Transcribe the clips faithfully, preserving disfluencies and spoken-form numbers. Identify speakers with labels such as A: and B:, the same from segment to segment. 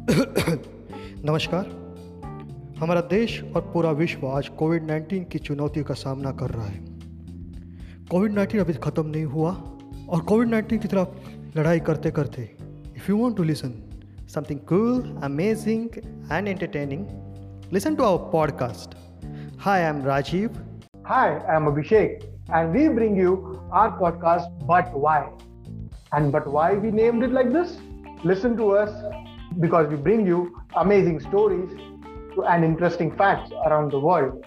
A: नमस्कार। हमारा देश और पूरा विश्व आज कोविड नाइन्टीन की चुनौती का सामना कर रहा है। कोविड नाइन्टीन अभी ख़त्म नहीं हुआ और कोविड नाइन्टीन की तरफ लड़ाई करते करते if you want to listen something cool, amazing and entertaining, listen to our podcast. Hi, I'm Rajiv.
B: Hi, I'm Abhishek, and we bring you our podcast, But Why? And But Why we named it like this? Listen to us because we bring you amazing stories and interesting facts around the world.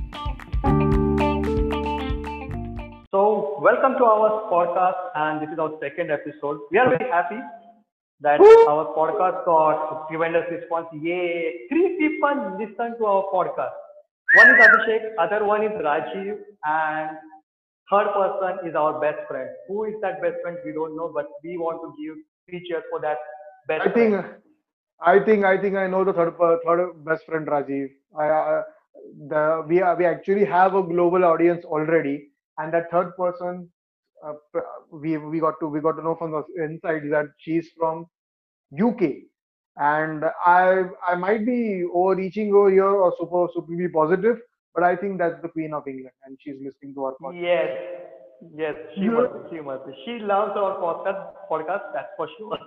C: So, welcome to our podcast, and this is our second episode. We are very happy that
B: Woo!
C: our podcast got tremendous response. Yay! Three people listen to our podcast. One is Abhishek, other one is Rajiv, and third person is our best friend. Who is that best friend? We don't know, but we want to give features for that best
B: I think,
C: friend.
B: I think, I think I know the third, per- third best friend, Rajiv. I, uh, the we are, we actually have a global audience already, and that third person, uh, p- we we got to we got to know from the inside that she's from U K, and I I might be overreaching over here or super super be positive, but I think that's the Queen of England, and she's listening to our podcast.
C: Yes, yes, she must be, she must be. She loves our podcast, podcast, that's for sure.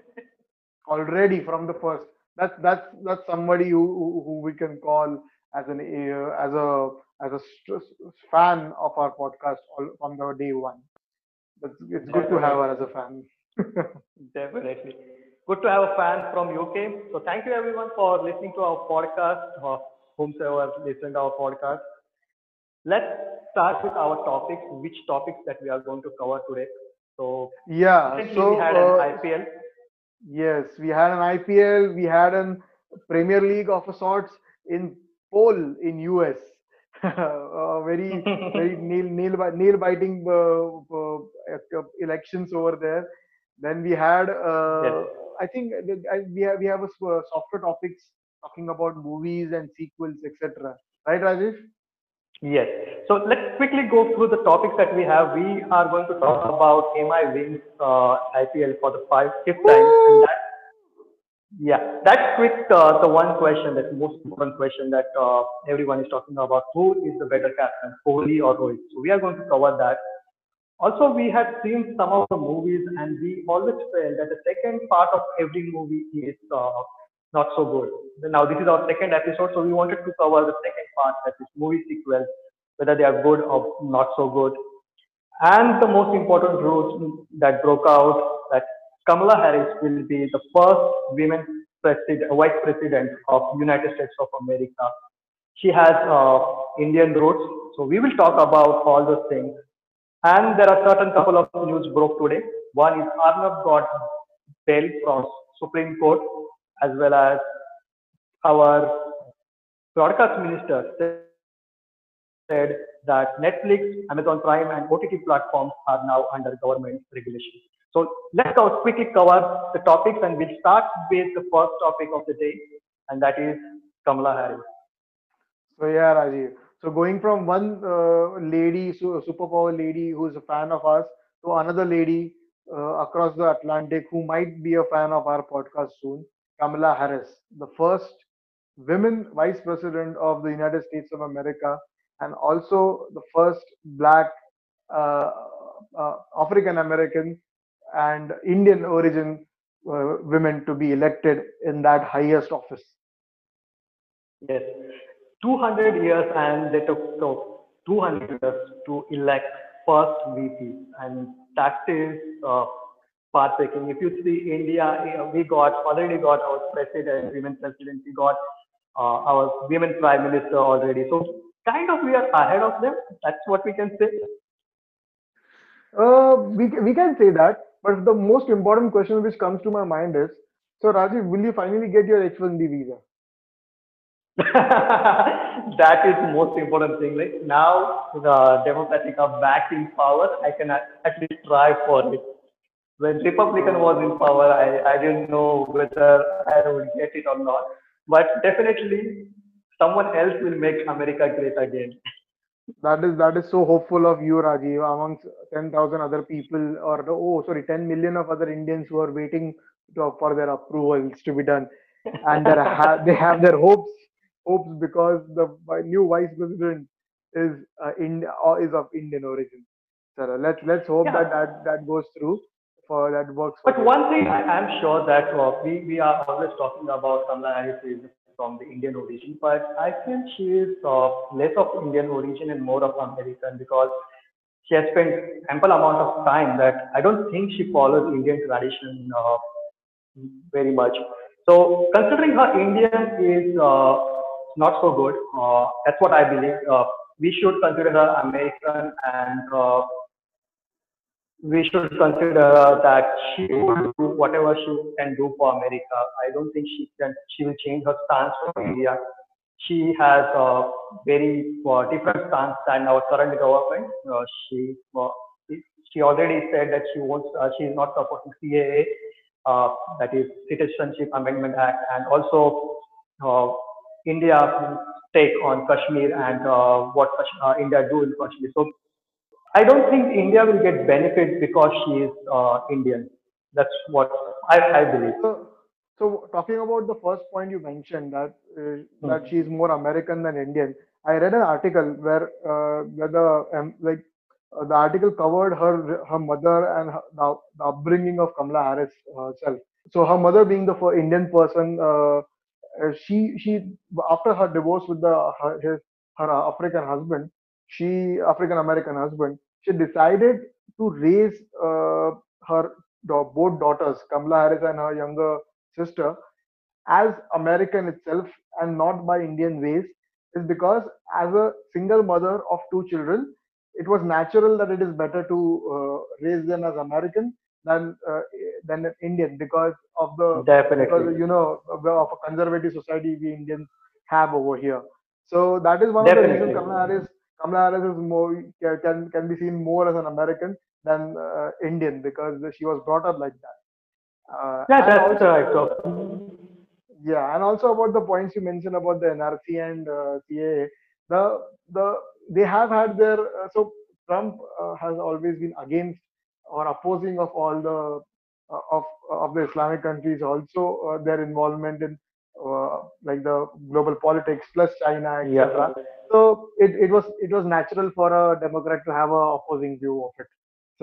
B: Already from the first. That's that's that's somebody who who, who we can call as an uh, as a as a st- fan of our podcast all, from the day one. That's, it's good to have
C: Definitely.
B: her as a fan.
C: Definitely. Good to have a fan from U K. So thank you everyone for listening to our podcast, or whomsoever listened to our podcast. Let's start with our topics, which topics that we are going to cover today. So
B: Yeah.
C: recently we
B: So
C: had an
B: uh,
C: I P L.
B: yes, we had an I P L, we had an Premier League of a sorts in Pole in U S. uh, very very nail nail bi- nail biting uh, uh, uh, elections over there. Then we had
C: Yes.
B: uh, I think the- I- we have we have a s- uh, softer topics talking about movies and sequels, et cetera. Right, Rajesh?
C: Yes. So let's quickly go through the topics that we have. We are going to talk about M I wins uh, I P L for the five, fifth time, and
B: Woo!
C: that yeah, that's quick. Uh, the one question, that most important question that uh, everyone is talking about: who is the better captain, Kohli or Rohit? So we are going to cover that. Also, we had seen some of the movies, and we always felt that the second part of every movie is uh, not so good. Now, this is our second episode, so we wanted to cover the second part, that is movie sequels, whether they are good or not so good. And the most important news that broke out, that Kamala Harris will be the first women president, vice president of United States of America. She has uh, Indian roots, so we will talk about all those things. And there are certain couple of news broke today. One is Arnav got bail from Supreme Court, as well as our broadcast minister said that Netflix, Amazon Prime, and O T T platforms are now under government regulation. So let's go quickly cover the topics, and we'll start with the first topic of the day, and that is Kamala Harris.
B: So yeah, Rajiv. So going from one uh, lady, su- superpower lady who's a fan of us, to another lady uh, across the Atlantic who might be a fan of our podcast soon, Kamala Harris, the first women vice president of the United States of America, and also the first black uh, uh, African American and Indian origin uh, women to be elected in that highest office.
C: Yes, two hundred years, and they took so two hundred years to elect first V P, and that is uh, pathbreaking. If you see India, uh, we got already got our president, women president, we got uh, our women prime minister already. So kind of we are ahead of them. That's what we can say.
B: Uh, we, ca- we can say that, but the most important question which comes to my mind is, so Rajiv, will you finally get your H one B visa?
C: That is the most important thing. Like now, the Democratic are back in power. I can at at least try for it. When Republican was in
B: Uh,
C: power, I, I didn't know whether I would get it or not. But definitely, someone else will make America great again.
B: that is that is so hopeful of you, Rajiv, amongst ten thousand other people, or the, oh, sorry, ten million of other Indians who are waiting to, for their approvals to be done. and they have they have their hopes hopes because the new vice president is uh, in or is of Indian origin. So let's let's hope
C: Yeah.
B: that that, that goes through for that works for
C: But
B: them.
C: one thing I am sure that uh, we, we are always talking about Kamala Harris is from the Indian origin, but I feel she is uh, less of Indian origin and more of American because she has spent ample amount of time that I don't think she follows Indian tradition uh, very much. So considering her Indian is uh, not so good, uh, that's what I believe. Uh, we should consider her American and uh, we should consider that she will do whatever she can do for America. I don't think she can. She will change her stance for India. She has a very uh, different stance than our current government. Uh, she uh, she already said that she wants. Uh, she is not supporting C A A, uh, that is Citizenship Amendment Act, and also uh, India take on Kashmir and uh, what uh, India do in Kashmir. So I don't think India will get benefit because she is uh, Indian. That's what I, I believe.
B: So, so talking about the first point you mentioned that uh, that
C: Hmm.
B: she is more American than Indian. I read an article where uh, where the um, like uh, the article covered her her mother and her, the, the upbringing of Kamala Harris herself. So her mother being the fir- Indian person, uh, uh, she she after her divorce with the her, his her African husband, she African American husband, she decided to raise uh, her da- both daughters, Kamala Harris and her younger sister, as American itself and not by Indian ways, is because as a single mother of two children, it was natural that it is better to uh, raise them as American than uh, than Indian because of the
C: Definitely.
B: because you know of of a conservative society we Indians have over here. So that is one of the reasons
C: Definitely.
B: Kamala Harris Kamala Harris is more can can be seen more as an American than uh, Indian because she was brought up like that. Uh,
C: Yeah,
B: and
C: that's
B: also
C: correct. So,
B: yeah, and also about the points you mentioned about the N R C and uh, C A A, the the they have had their uh, so Trump uh, has always been against or opposing of all the uh, of of the Islamic countries, also uh, their involvement in uh, like the global politics plus China,
C: yeah.
B: et cetera. So it, it was it was natural for a Democrat to have a opposing view of it.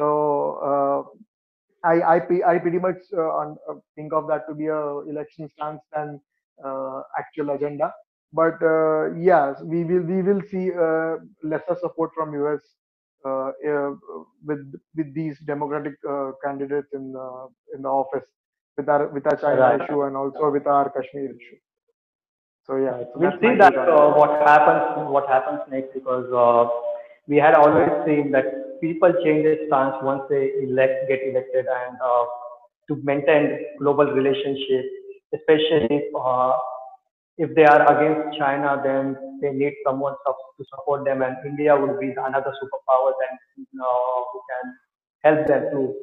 B: So uh, I I, pe- I pretty much uh, un- uh, think of that to be a election stance than uh, actual agenda. But uh, yes, we will we will see uh, lesser support from U S uh, uh, with with these Democratic uh, candidates in uh, in the office with our with our China
C: Right.
B: issue and also with our Kashmir issue. So yeah,
C: Right.
B: so
C: We'll
B: that's
C: see
B: my
C: that
B: take on it.
C: uh, what happens what happens next because uh, we had always seen that people change their stance once they elect get elected and uh, to maintain global relationship, especially uh, if they are against China, then they need someone sup- to support them, and India would be another superpower then uh, who can help them to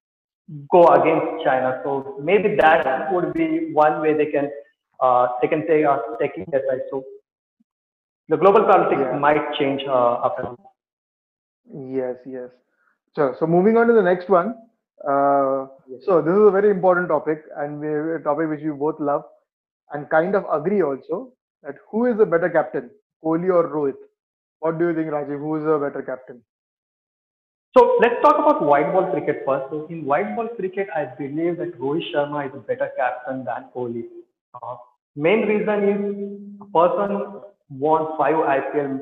C: go against China. So maybe that would be one way they can uh, they can take uh, taking their side. So the global politics
B: Yeah.
C: might change uh, after.
B: Yes, yes. So, so moving on to the next one. Uh,
C: Yes.
B: so this is a very important topic, and we, a topic which we both love and kind of agree also that who is the better captain, Kohli or Rohit? What do you think, Rajiv? Who is the better captain?
C: So let's talk about white ball cricket first. So in white ball cricket, I believe that Rohit Sharma is a better captain than Kohli. Uh, Main reason is a person won five I P L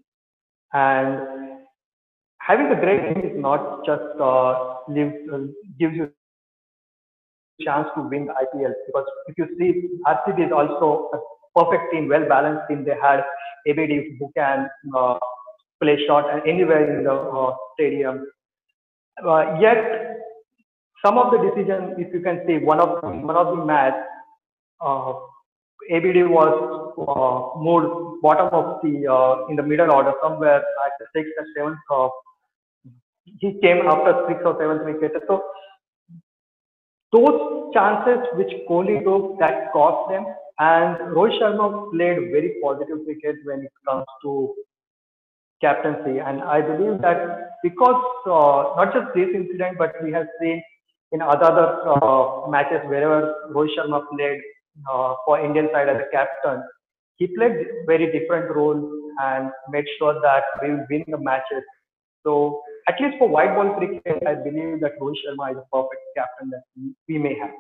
C: and having a great team is not just uh, lives, uh, gives you chance to win the I P L because if you see R C B is also a perfect team, well balanced team. They had A B D who can uh, play shot and anywhere in the uh, stadium. Uh, yet some of the decision, if you can see, one of one of the match, uh, A B D was uh, moved bottom of the uh, in the middle order somewhere at the sixth or seventh. Uh, he came after sixth or seventh wicket. So those chances which Kohli took that cost them, and Rohit Sharma played very positive cricket when it comes to captaincy. And I believe that because uh, not just this incident, but we have seen in other, other uh, matches wherever Rohit Sharma played. uh, for Indian side as a captain, he played very different roles and made sure that we will win the matches. So at least for white ball cricket, I believe that Rohit Sharma is a perfect captain that we, we may have.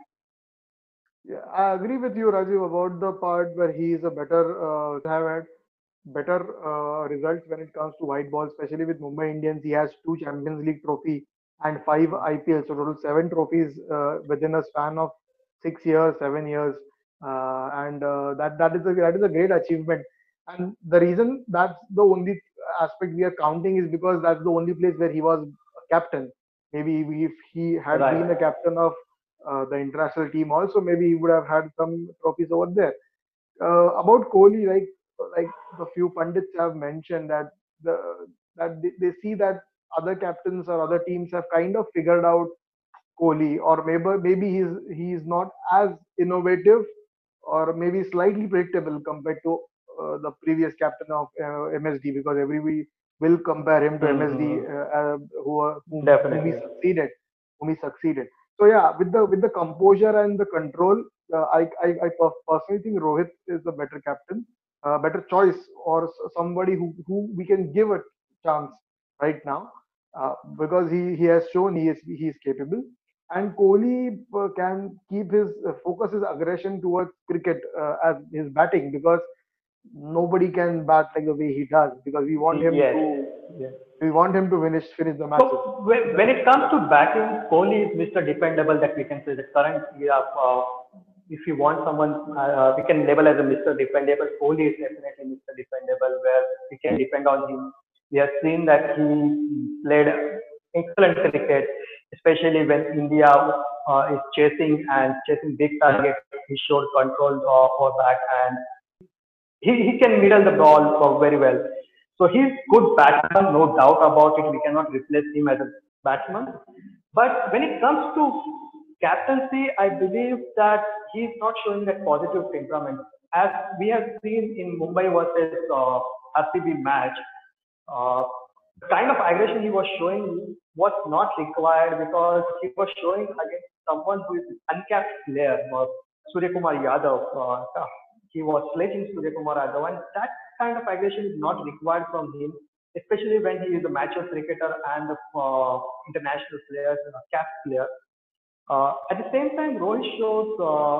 B: Yeah, I agree with you, Rajiv, about the part where he is a better, uh, have had better uh, results when it comes to white ball, especially with Mumbai Indians. He has two Champions League trophy and five I P Ls, so total seven trophies uh, within a span of six years, seven years, uh, and uh, that that is a that is a great achievement. And the reason that's the only aspect we are counting is because that's the only place where he was a captain. Maybe if he had been a
C: Right.
B: captain of uh, the international team, also maybe he would have had some trophies over there. Uh, about Kohli, like like the few pundits have mentioned that the that they, they see that other captains or other teams have kind of figured out Kohli, or maybe maybe he's he's not as innovative, or maybe slightly predictable compared to uh, the previous captain of uh, M S D, because everybody will compare him to M S D,
C: Hmm.
B: uh, uh, who uh, whom, whom he
C: Definitely.
B: succeeded, whom he succeeded. So yeah, with the with the composure and the control, uh, I, I I per- personally think Rohit is the better captain, uh, better choice, or s- somebody who who we can give a chance right now, uh, because he he has shown he is he is capable. And Kohli uh, can keep his uh, focus, his aggression towards cricket uh, as his batting, because nobody can bat like the way he does, because we want him
C: Yes.
B: to
C: Yes.
B: we want him to finish finish the matches.
C: So when,
B: The,
C: when it comes to batting, Kohli is Mister Dependable that we can say the current era. Uh, if you want someone, uh, we can label as a Mister Dependable. Kohli is definitely Mister Dependable, where we can depend on him. We have seen that he played excellent cricket, especially when India uh, is chasing and chasing big targets. He showed control uh, over that, and he, he can middle the ball uh, very well. So he's good batsman, no doubt about it. We cannot replace him as a batsman. But when it comes to captaincy, I believe that he's not showing that positive temperament. As we have seen in Mumbai versus uh, R C B match, uh, the kind of aggression he was showing was not required because he was showing against someone who is uncapped player, uh, Surya Kumar Yadav. Uh, he was sledging Surya Kumar Yadav, and that kind of aggression is not required from him, especially when he is a mature cricketer and a uh, international player, a capped player. Uh, at the same time, Rohit shows uh,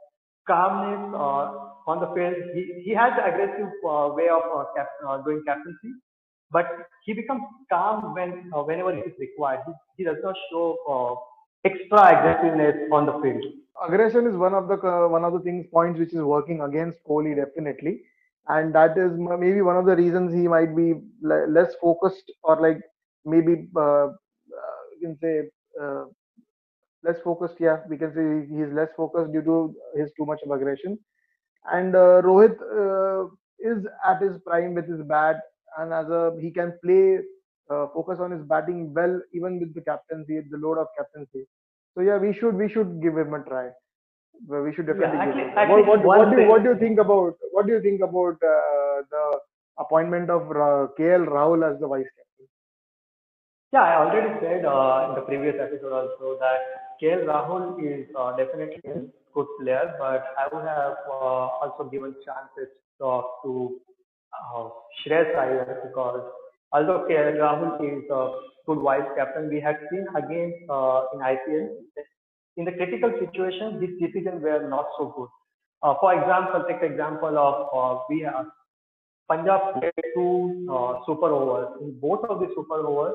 C: calmness uh, on the field. He, he has the aggressive uh, way of uh, cap, uh, doing captaincy, but he becomes calm when uh, whenever it is required. He, he does not show uh, extra aggressiveness on the field.
B: aggression is one of the uh, one of the things points which is working against Kohli, definitely, and that is m- maybe one of the reasons he might be le- less focused, or like maybe uh, uh, you can say uh, less focused. Yeah, we can say he is less focused due to his too much of aggression. And uh, Rohit uh, is at his prime with his bat, and as a he can play, uh, focus on his batting well, even with the captaincy, the load of captaincy. So yeah, we should we should give him a try. Well, we should
C: Yeah,
B: definitely
C: at
B: give him
C: least
B: a try.
C: at
B: What
C: least
B: what what
C: one
B: do you, what do you
C: thing.
B: think about what do you think about uh, the appointment of uh, K L Rahul as the vice captain?
C: Yeah, I already said uh, in the previous episode also that K L Rahul is uh, definitely a good player, but I would have uh, also given chances uh, to uh, Shreyas Iyer, because although K L Rahul is a good vice captain, we had seen again uh, in I P L in the critical situation his decisions were not so good. Uh, for example, take the example of uh, we have Punjab played two uh, super overs. In both of the super overs,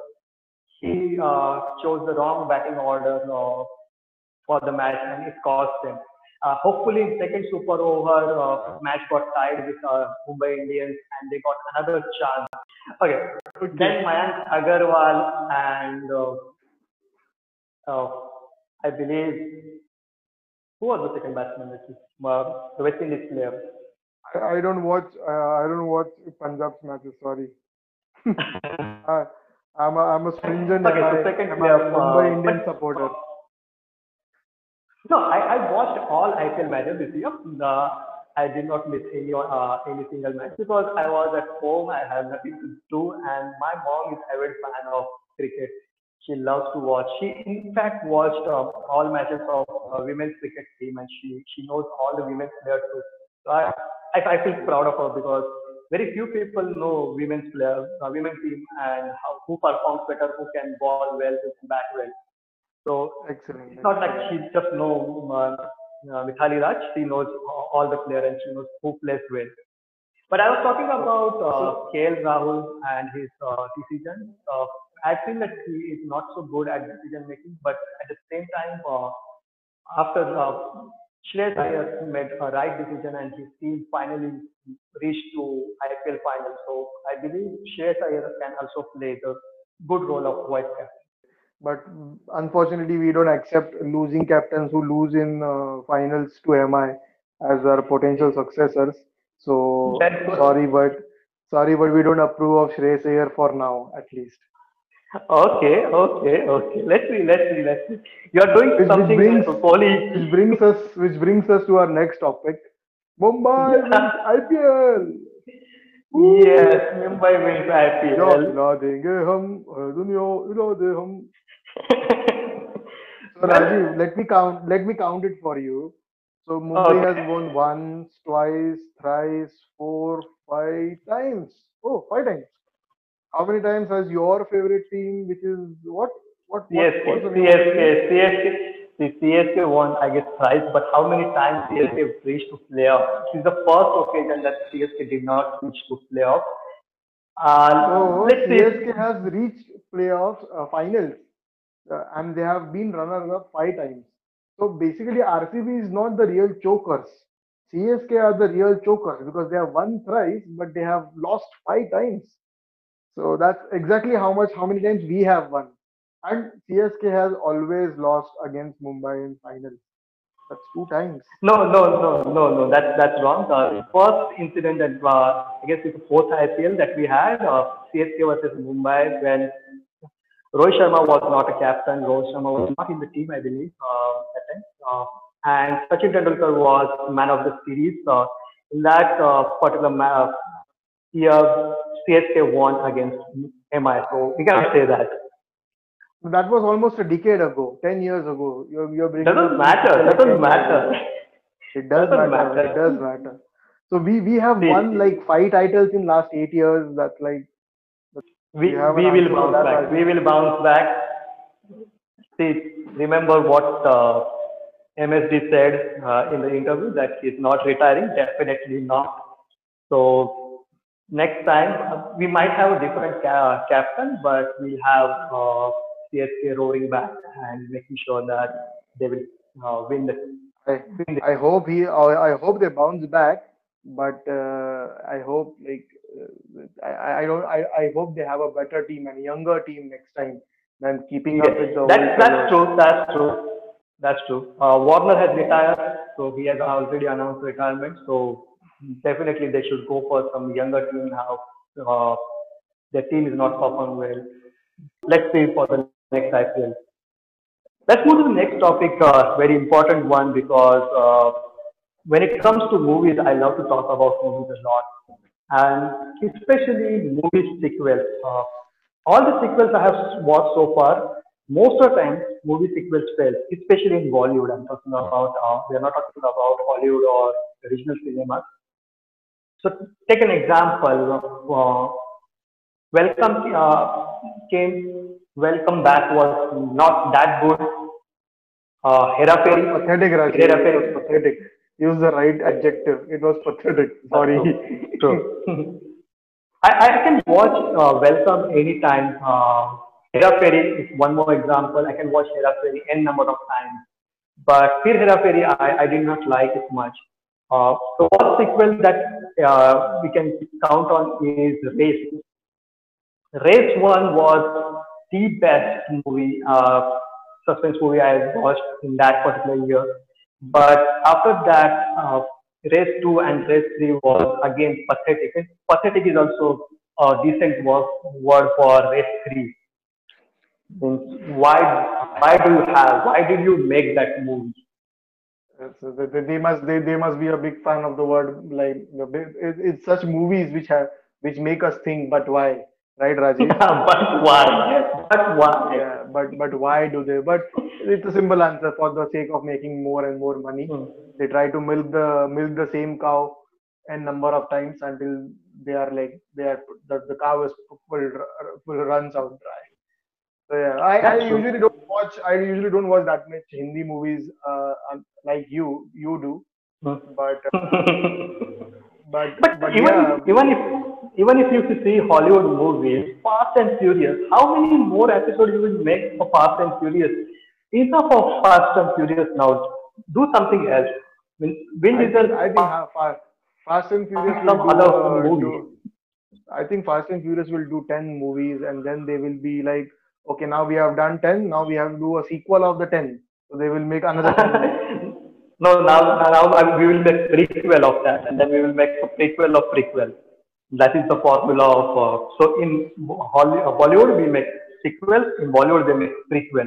C: he uh, chose the wrong batting order uh, for the match, and it cost them. Uh, hopefully, in second super over, uh, match got tied with uh, Mumbai Indians, and they got another chance. Okay,
B: Okay.
C: then Mayank Agarwal and uh, uh, I believe who was the second batsman? Which is uh, the West Indies player.
B: I, I don't watch uh, I don't watch Punjab's matches. Sorry. I, I'm a, I'm a stringent
C: Okay,
B: M I
C: so second
B: M I
C: player,
B: Mumbai
C: uh, but
B: Indian
C: uh,
B: supporter.
C: no, I, I watched all I P L matches this year. The, I did not miss any uh, any single match because I was at home. I had nothing to do, and my mom is avid fan of cricket. She loves to watch. She, in fact, watched uh, all matches of uh, women's cricket team, and she she knows all the women's players too. So I, I I feel proud of her because very few people know women's players, uh, women's team, and how, who performs better, who can ball well, who can bat well. So
B: Excellent,
C: it's not like
B: excellent.
C: she just know uh, uh, Mithali Raj. She knows all the players and she knows who plays well. But I was talking
B: So,
C: about
B: so
C: uh, K L Rahul and his uh, decision. Uh, I feel that he is not so good at decision making, but at the same time, uh, after uh, Shreyas Iyer made a right decision and his team finally reached to I P L final. So I believe Shreyas Iyer can also play the good role of vice captain.
B: but unfortunately, we don't accept losing captains who lose in uh, finals to M I as our potential successors. So
C: Very good.
B: sorry, but sorry, but we don't approve of Shreyas Iyer for now, at least.
C: Okay, okay, okay. Let's see, let's see, let's see. You are doing
B: Which which
C: something
B: brings
C: uh, poly.
B: which brings us which brings us to our next topic. Mumbai wins
C: Yeah.
B: I P L.
C: Yes,
B: Woo!
C: Mumbai wins
B: जो
C: I P L.
B: हिला देंगे हम हर दुनिया हिला दे हम. So
C: Well,
B: Rajiv, let me count. Let me count it for you. So Mumbai has
C: okay.
B: won once, twice, thrice, four, five times. Oh, five times. How many times has your favorite team, which is what? What? What?
C: C S K,
B: What's the name of the
C: CSK,
B: team?
C: CSK. The C S K won, I guess, thrice, but how many times C S K reached to playoff? This is the first occasion that C S K did not reach to playoff. Uh,
B: So
C: let's see.
B: C S K has reached playoffs, uh, finals, uh, and they have been runners-up five times. So basically, R C B is not the real chokers. C S K are the real chokers because they have won thrice, but they have lost five times. So that's exactly how much, how many times we have won. And C S K has always lost against Mumbai in finals. That's two times.
C: No, no, no, no, no. That's that's wrong. The first incident that uh, I guess it's the fourth I P L that we had, uh, C S K versus Mumbai, when Rohit Sharma was not a captain. Rohit Sharma was not in the team, I believe, uh, that time. Uh, and Sachin Tendulkar was man of the series. Uh, in that uh, particular ma- year, C S K won against M I. So we cannot say that.
B: That was almost a decade ago, ten years ago. You're, you're bringing
C: Doesn't
B: up things which
C: matter.
B: are like
C: Doesn't
B: ten years
C: matter.
B: ago. It does
C: Doesn't
B: matter. It
C: matter.
B: does matter. So we, we have won
C: See,
B: like five titles in last eight years. That's like,
C: we
B: do you have an
C: we will
B: answer for
C: bounce
B: that,
C: back. We
B: Rajiv?
C: will bounce back. See, remember what uh, M S D said uh, in the interview that he's not retiring. Definitely not. So next time uh, we might have a different ca- captain, but we'll have uh, C S K roaring back and making sure that they will uh, win the
B: I
C: win the.
B: I hope he I I hope they bounce back, but uh, I hope like uh, I I I don't I, I hope they have a better team and younger team next time than keeping up
C: Yes,
B: with the old
C: that's that's
B: fellows.
C: true. That's true. That's true. Uh, Warner has retired, so he has already announced retirement. So definitely they should go for some younger team now. Uh, their team is not performing well. Let's see for the next I P L. Let's move to the next topic, uh, very important one because uh, when it comes to movies, I love to talk about movies a lot, and especially movie sequels. Uh, all the sequels I have watched so far, most of the time movie sequels fail, especially in Bollywood. I'm talking about. Uh, we are not talking about Hollywood or original cinema. So take an example. Uh, Welcome uh, came. Welcome back was not that good. Uh, Hera
B: It was
C: Fairy,
B: pathetic,
C: Hera
B: Rajiv. It was
C: Fairy.
B: pathetic. Use the right adjective. It was pathetic.
C: That's
B: Sorry.
C: true. True. I, I can watch uh, Welcome anytime. Uh, Hera Fairy is one more example. I can watch Hera Fairy n number of times. But Fir Hera Fairy, I, I did not like it much. Uh, so one sequel that uh, we can count on is Race. Race One was the best movie, uh, suspense movie I watched in that particular year. But after that, uh, Race Two and Race Three was again pathetic. And pathetic is also a decent word, word for Race Three. Means why why do you have why did you make that movie?
B: So they, they they must they, they must be a big fan of the word like the big- it, it's such movies which have which make us think, but why? right, Rajiv?
C: But why? But why?
B: Yeah, but but why do they? But it's a simple answer. For the sake of making more and more money,
C: Hmm.
B: they try to milk the milk the same cow a number of times until they are like they are the, the cow is full, full runs out dry. So yeah, I, I
C: That's
B: usually
C: true.
B: don't watch. I usually don't watch that much Hindi movies uh, um, like you you do.
C: Hmm.
B: But but
C: But
B: but
C: even
B: yeah,
C: even if even if you see Hollywood movies, Fast and Furious, how many more episodes you will make for Fast and Furious? Enough of Fast and Furious now. Do something else. Vin Vin
B: I think
C: Diesel
B: I think
C: found
B: ha- Fa- Fast and Furious will
C: some
B: do
C: other
B: uh,
C: movie.
B: do. I think Fast and Furious will do ten movies, and then they will be like, okay, now we have done ten, now we have to do a sequel of the ten. So they will make another ten more.
C: No, now now I- we will make prequel of that, and then we will make a prequel of prequel. That is the formula of. Uh, so in Holly, uh, Bollywood we make sequel. In Bollywood they make prequel.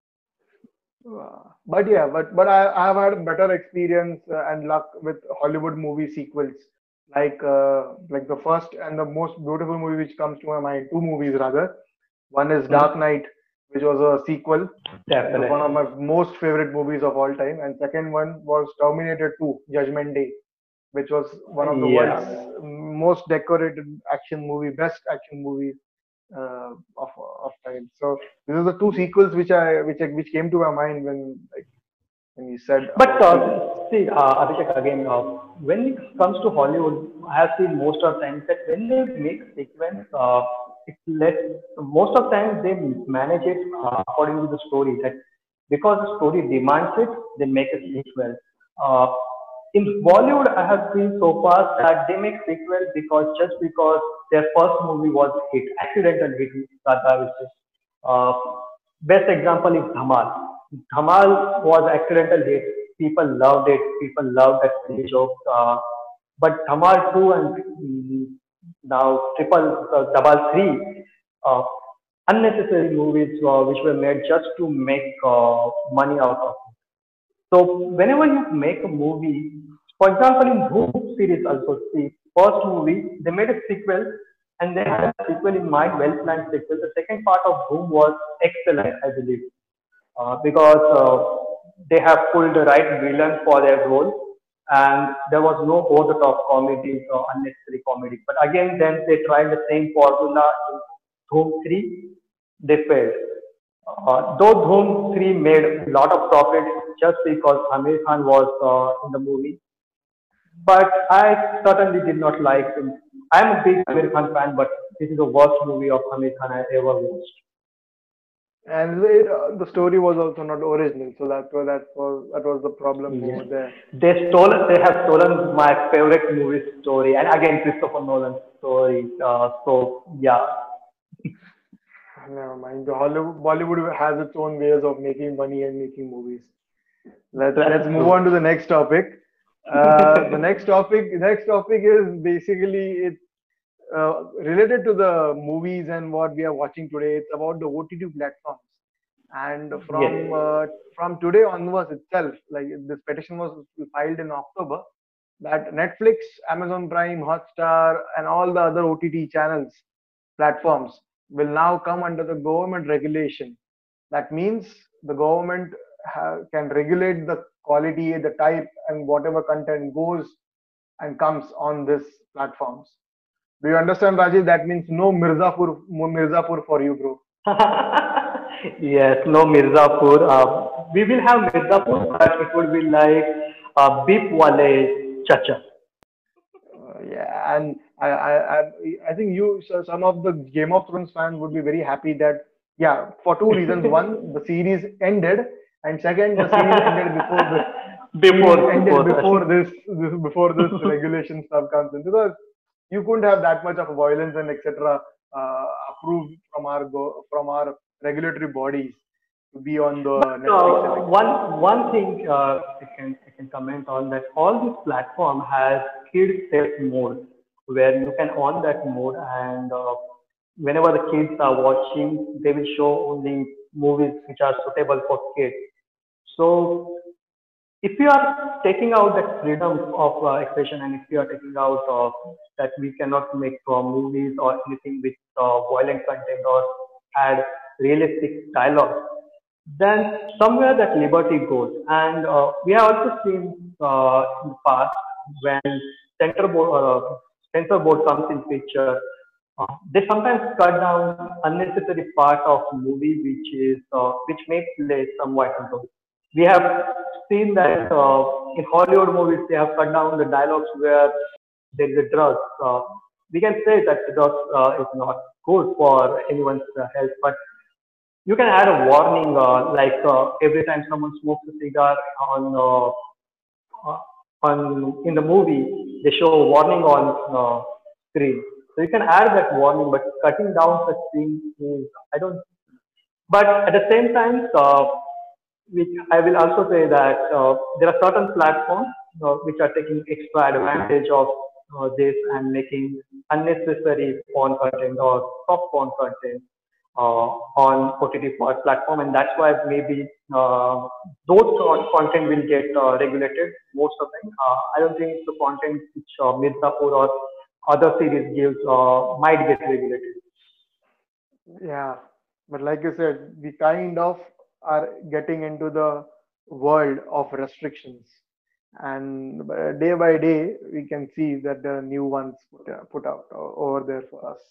B: Uh, but yeah, but but I I have had better experience uh, and luck with Hollywood movie sequels. Like uh, like the first and the most beautiful movie which comes to my mind, two movies rather. One is Dark
C: Hmm.
B: Knight, which was a sequel, the one of
C: Definitely.
B: my most favorite movies of all time. And second one was Terminator two, Judgment Day, which was one of the world's
C: Yeah.
B: most decorated action movie, best action movie uh, of of time. So these are the two sequels which I which I, which came to my mind when like when you said
C: But
B: about sequels.
C: uh, see, uh, Abhishek, again, uh, when it comes to Hollywood, I have seen most of the times that when they make sequence, uh, it's less. Most of the times they manage it uh, according to the story. That because the story demands it, they make a sequel. Uh, in Bollywood, I have seen so far that they make sequel because just because their first movie was hit, accidental hit, rather I will say. Uh, Best example is Dhamal. Dhamal was accidental hit. People loved it. People loved that silly joke. Uh, but Dhamal two and mm, now Triple uh, Double three, uh, unnecessary movies uh, which were made just to make uh, money out of it. So whenever you make a movie, for example, in Dhoom series also, see, first movie, they made a sequel and they had a sequel in mind, well-planned sequel. The second part of Dhoom was excellent, I believe, uh, because uh, they have pulled the right villain for their role and there was no over-the-top comedy or unnecessary comedy. But again, then they tried the same formula in Dhoom three, they failed. Uh, though Dhoom three made a lot of profit just because Amir Khan was uh, in the movie, but I certainly did not like him. I'm a big Amir Khan fan, but this is the worst movie of Amir Khan I ever watched.
B: And it, uh, the story was also not original, so that was that was that was the problem
C: Yes.
B: over there.
C: They stole, they have stolen my favorite movie story, and again Christopher Nolan's story. Uh, so yeah,
B: Never mind. The Hollywood Bollywood has its own ways of making money and making movies. Let's let's
C: that's
B: move on to
C: true.
B: the next topic. Uh, the next topic next topic is basically it's uh, related to the movies and what we are watching today. It's about the O T T platforms. And from
C: Yes.
B: uh, from today onwards itself, like this petition was filed in October, that Netflix, Amazon Prime, Hotstar, and all the other O T T channels platforms will now come under the government regulation. That means the government ha- can regulate the quality, the type, and whatever content goes and comes on these platforms. Do you understand, Rajiv? That means no Mirzapur, no Mirzapur for you, bro.
C: Yes, no Mirzapur. Uh, we will have Mirzapur, but it would be like uh, Beep Wale Chacha.
B: Uh, yeah, and I, I, I, I think you, so some of the Game of Thrones fans would be very happy that, yeah, for two reasons. One, the series ended, and second, the series ended before the series
C: before
B: ended
C: before
B: before
C: that.
B: this, this before this regulation stuff comes in, because you couldn't have that much of violence and et cetera. Uh, approved from our go from our regulatory bodies to be on the
C: But
B: Netflix and
C: uh,
B: et cetera.
C: one one thing uh, I can I can comment on that all this platform has kid safe mode where you can on that mode and uh, whenever the kids are watching they will show only movies which are suitable for kids. So if you are taking out that freedom of uh, expression, and if you are taking out uh, that we cannot make uh, movies or anything with uh, violent content or add realistic dialogue, then somewhere that liberty goes. And uh, we have also seen uh, in the past when censor board, uh, censor board comes in picture, uh, they sometimes cut down unnecessary part of movie which is uh, which makes play somewhat control. We have seen that uh, in Hollywood movies they have cut down the dialogues where there is a drug. Uh, we can say that the drug uh, is not good for anyone's uh, health, but you can add a warning uh, like uh, every time someone smokes a cigar on uh, uh, on in the movie they show a warning on uh, screen. So you can add that warning, but cutting down such things is I don't. But at the same time, uh, which I will also say that uh, there are certain platforms uh, which are taking extra advantage of uh, this and making unnecessary porn content or soft porn content uh, on O T T platform, and that's why maybe uh, those con- content will get uh, regulated. Most of them, uh, I don't think the content which uh, Mirzapur or other series gives uh, might get regulated.
B: Yeah, but like you said, we kind of are getting into the world of restrictions, and uh, day by day we can see that the new ones put, uh, put out o- over there for us.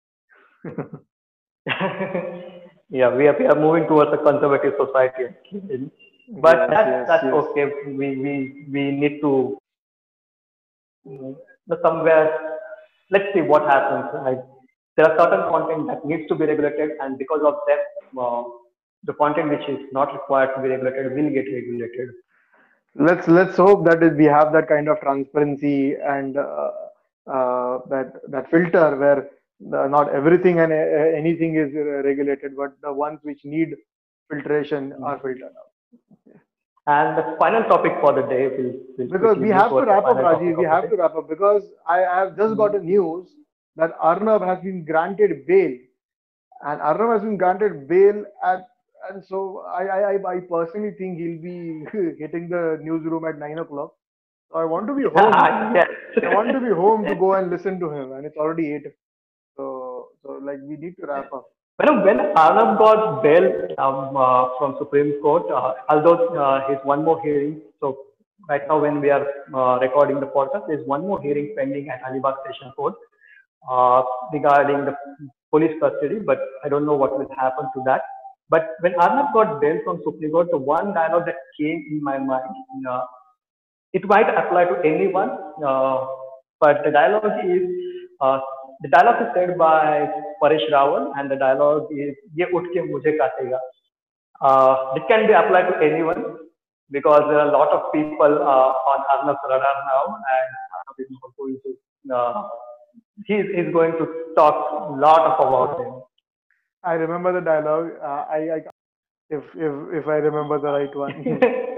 C: Yeah, we are, we are moving towards a conservative society, actually. But
B: Yes,
C: that's
B: yes,
C: that's
B: yes.
C: okay. We we we need to mm, somewhere. Let's see what happens. Right? There are certain content that needs to be regulated, and because of that, uh, the content which is not required to be regulated will get regulated.
B: Let's let's hope that is- we have that kind of transparency and uh, uh, that that filter where the, not everything and uh, anything is uh, regulated, but the ones which need filtration are filtered out.
C: And the final topic for the day will will
B: Because
C: quickly
B: we
C: move
B: have to
C: towards the
B: wrap up,
C: final topic
B: Rajiv. We
C: of the
B: have
C: day.
B: to wrap up because I, I have just got a news that Arnav has been granted bail, and Arnav has been granted bail at, and so I I, I I personally think he'll be hitting the newsroom at nine o'clock. So I want to be home.
C: Yes.
B: I want to be home to go and listen to him, and it's already eight. So so like we need to wrap up.
C: When, when Arnab got bail um, uh, from Supreme Court, uh, although uh, his one more hearing, so right now when we are uh, recording the podcast, there's one more hearing pending at Alibag Station Court uh, regarding the police custody, but I don't know what will happen to that. But when Arnab got bail from Supreme Court, the one dialogue that came in my mind, uh, it might apply to anyone, uh, but the dialogue is uh, the dialogue is said by Paresh Rawal, and the dialogue is "ये उठ के मुझे काटेगा." Uh, it can be applied to anyone because there are a lot of people uh, on Arnab's radar now, and Arnab is not going to. Uh, he's, he's going to talk a lot of about him.
B: I remember the dialogue. Uh, I, I if if if I remember the right one.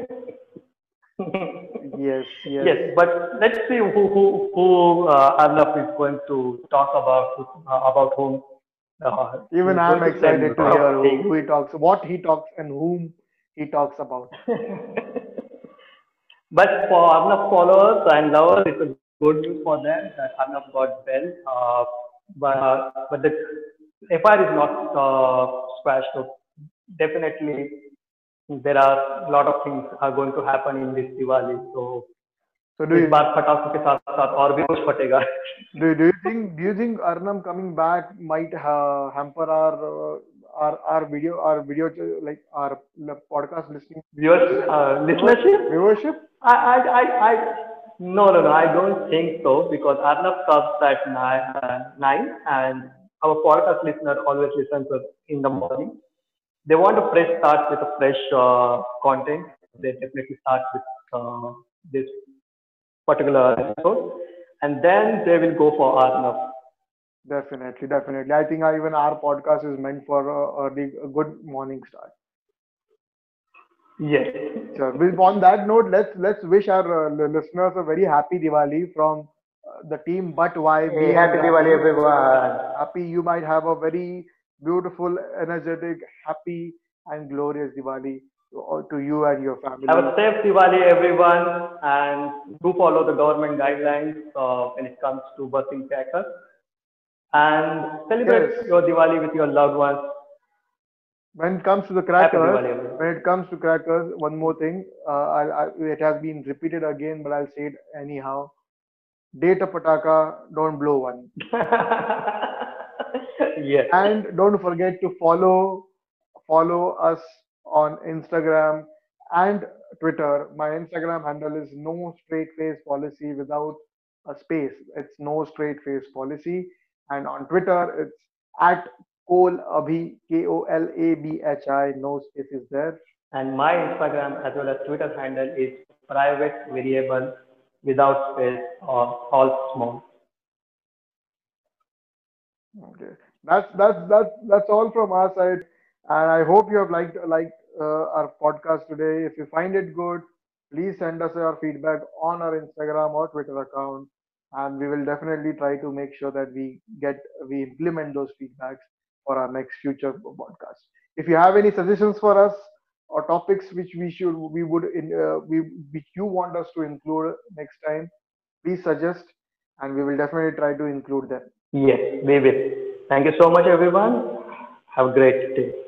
B: Yes, yes.
C: Yes, but let's see who who who uh, Arnab is going to talk about uh, about whom uh,
B: Even
C: he's
B: I'm
C: going to say a
B: excited to
C: lot
B: hear
C: of
B: who,
C: things.
B: who he talks, what he talks, and whom he talks about.
C: But for Arnab followers and lovers, it's a good news for them that Arnab got bail. Uh, but but the F I R is not uh, squashed. So definitely there are a lot of things are going to happen in this Diwali. So
B: So do
C: इस
B: you
C: बार पटाखों के साथ साथ और भी कुछ फटेगा.
B: do, do you think do you think Arnam coming back might uh, hamper our uh, our our video our video ch- like our l- podcast listening
C: Viewers, uh,
B: viewer,
C: listenership?
B: viewership?
C: I, I, I, I, no, no, no, I don't think so because Arnab comes at nine, uh, nine and our podcast listener always listens us in the morning. They want a fresh start with a fresh uh, content. They definitely start with uh, this particular episode and then they will go for Arnab.
B: Definitely, definitely. I think uh, even our podcast is meant for a early, a good morning start.
C: Yes.
B: Sure. With- On that note, let's let's wish our uh, li- listeners a very happy Diwali from uh, the team. But why
C: Hey,
B: me and
C: happy Diwali,
B: Rajiv?
C: everyone.
B: Happy, you might have a very beautiful, energetic, happy, and glorious Diwali. to, to you and your
C: Have
B: family.
C: a safe Diwali, everyone, and do follow the government guidelines uh, when it comes to bursting crackers. And
B: Yes,
C: celebrate your Diwali with your loved ones.
B: when it comes to the
C: Happy
B: crackers,
C: Diwali, everyone.
B: when it comes to crackers, one more thing, uh, I, I, it has been repeated again, but I'll say it anyhow. Date a pataka, don't blow one.
C: Yes.
B: And don't forget to follow follow us on Instagram and Twitter. My Instagram handle is no straight face policy without a space. It's no straight face policy. And on Twitter, it's at Kol Abhi, K O L A B H I, no spaces there.
C: And my Instagram as well as Twitter handle is private variable without space or all small.
B: Okay, that's that's that's that's all from our side, and I hope you have liked liked uh, our podcast today. If you find it good, please send us your feedback on our Instagram or Twitter account, and we will definitely try to make sure that we get we implement those feedbacks for our next future podcast. If you have any suggestions for us or topics which we should we would in uh, we which you want us to include next time, please suggest, and we will definitely try to include them.
C: Yes, we will. Thank you so much, everyone. Have a great day.